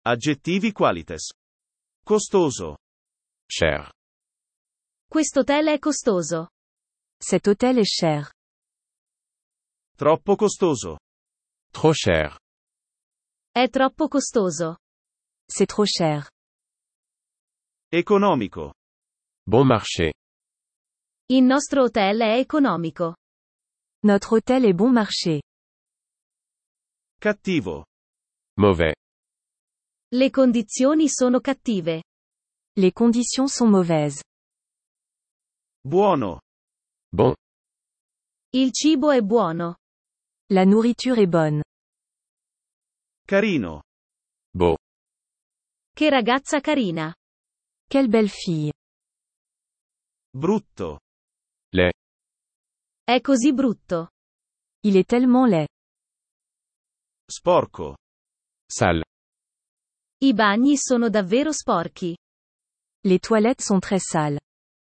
Aggettivi qualites. Costoso. Cher. Quest'hotel è costoso. Cet hôtel est cher. Troppo costoso. Trop cher. È troppo costoso. C'est trop cher. Economico. Bon marché. Il nostro hotel è economico. Notre hôtel est bon marché. Cattivo. Mauvais. Le condizioni sono cattive. Les conditions sont mauvaises. Buono. Bon. Il cibo è buono. La nourriture est bonne. Carino. Beau. Che ragazza carina. Quelle belle fille. Brutto. Laid. È così brutto. Il est tellement laid. Sporco. Sale. I bagni sono davvero sporchi. Les toilettes sont très sales.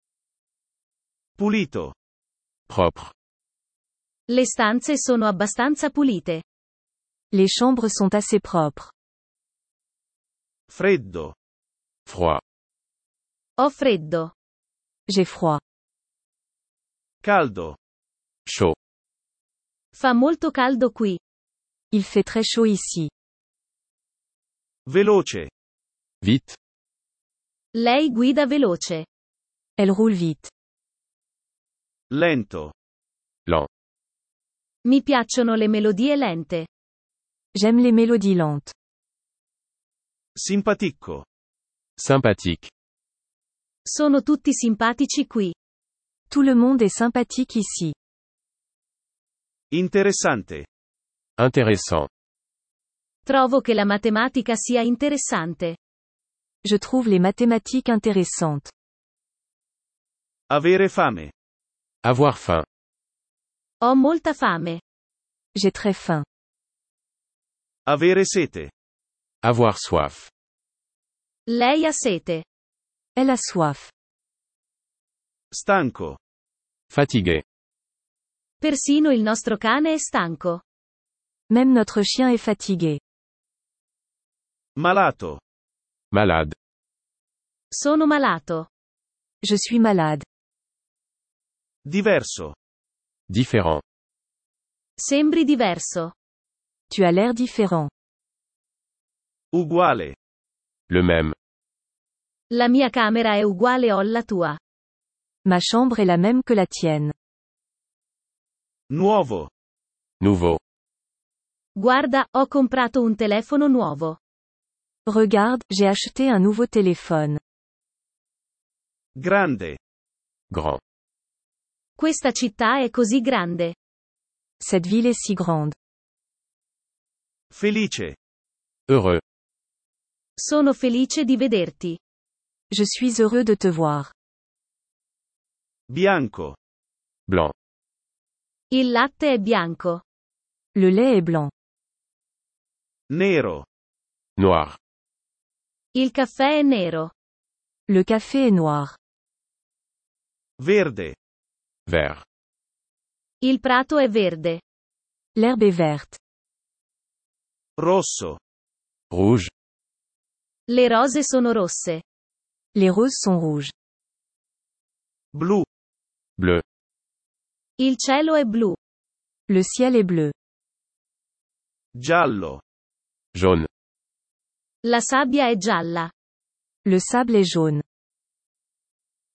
Pulito. Propre. Le stanze sono abbastanza pulite. Les chambres sont assez propres. Freddo. Froid. Ho freddo. J'ai froid. Caldo. Chaud. Fa molto caldo qui. Il fait très chaud ici. Veloce. Vite. Lei guida veloce. Elle roule vite. Lento. Lent. Mi piacciono le melodie lente. J'aime les mélodies lentes. Simpatico. Sympathique. Sono tutti simpatici qui. Tout le monde est sympathique ici. Interessante. Intéressant. Trovo che la matematica sia interessante. Je trouve les mathématiques intéressantes. Avere fame. Avoir faim. Ho molta fame. J'ai très faim. Avere sete. Avoir soif. Lei ha sete. Elle a soif. Stanco. Fatigué. Persino il nostro cane è stanco. Même notre chien est fatigué. Malato. Malade. Sono malato. Je suis malade. Diverso. Différent. Sembri diverso. Tu as l'air différent. Uguale. Le même. La mia camera è uguale alla tua. Ma chambre est la même que la tienne. Nuovo. Nouveau. Guarda, ho comprato un telefono nuovo. Regarde, j'ai acheté un nouveau téléphone. Grande. Grand. Questa città è così grande. Cette ville est si grande. Felice. Heureux. Sono felice di vederti. Je suis heureux de te voir. Bianco. Blanc. Il latte è bianco. Le lait est blanc. Nero. Noir. Il caffè è nero. Le café est noir. Verde. Vert. Il prato è verde. L'herbe est verte. Rosso. Rouge. Le rose sono rosse. Les roses sont rouges. Blu. Bleu. Il cielo è blu. Le ciel est bleu. Giallo. Jaune. La sabbia è gialla. Le sable est jaune.